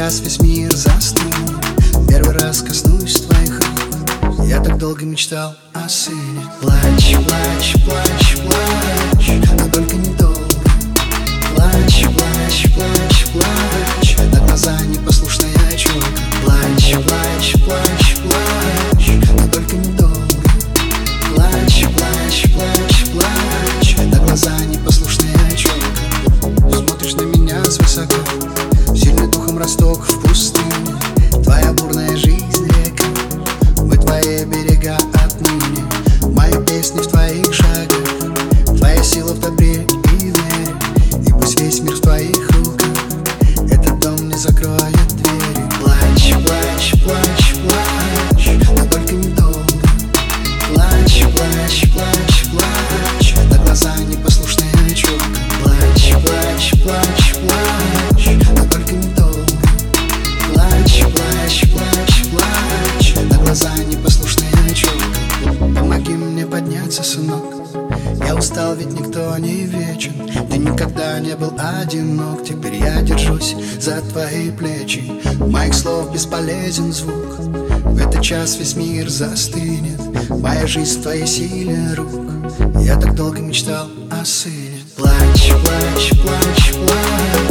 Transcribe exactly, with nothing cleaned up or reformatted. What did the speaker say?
час весь мир застыл. Первый раз коснусь твоих рук. Я так долго мечтал о сыне. Плачь, плачь, плачь, плачь, но только недолго. Плачь, плачь, плачь, плачь, на глаза непослушная челка. Плачь, плачь, плачь, плачь, но только недолго. Плачь, плачь, плачь, плачь, на глаза непослушная челка. Смотришь на меня свысока, сильный духом росток в пустыне. Твоя бурная жизнь река, мы твои берега отныне. Мои песни в твоих шагах, твоя сила в добре и вере. И пусть весь мир в твоих руках, этот дом не закроет двери. Плачь, плачь, плачь, плачь, но только недолго. Плачь, плачь, плачь, плачь, на глаза непослушная челка. Плачь, плачь, плачь, плачь, но только недолго. Плачь, плачь, плачь, плачь, на глаза непослушная челка. Помоги мне подняться, сынок, я устал, ведь никто не вечен. Ты никогда не был одинок, теперь я держусь за твои плечи. Моих слов бесполезен звук, в этот час весь мир застынет. Моя жизнь в твоей силе рук, я так долго мечтал о сыне. Плачь, плачь, плачь, плачь.